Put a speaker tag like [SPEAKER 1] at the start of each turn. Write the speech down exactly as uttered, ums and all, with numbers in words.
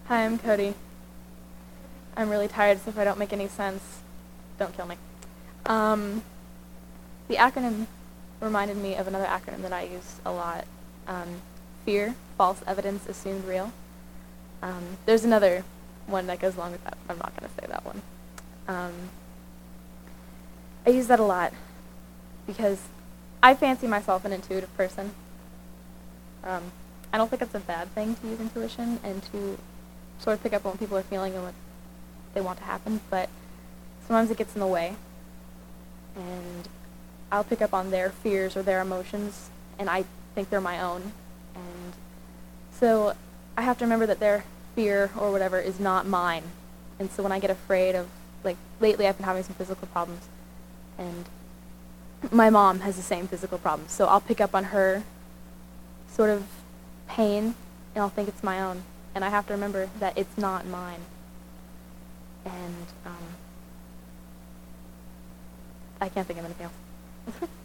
[SPEAKER 1] Hi, I'm Cody. I'm really tired, so if I don't make any sense, don't kill me. Um, the acronym reminded me of another acronym that I use a lot. Um, fear, false evidence assumed real. Um, there's another one that goes along with that, but I'm not going to say that one. Um, I use that a lot because I fancy myself an intuitive person. Um, I don't think it's a bad thing to use intuition and to sort of pick up on what people are feeling and what they want to happen, but sometimes it gets in the way, and I'll pick up on their fears or their emotions, and I think they're my own, and so I have to remember that their fear or whatever is not mine, and so when I get afraid of, like, lately I've been having some physical problems, and my mom has the same physical problems, so I'll pick up on her sort of pain, and I'll think it's my own, and I have to remember that it's not mine. And um, I can't think of anything else.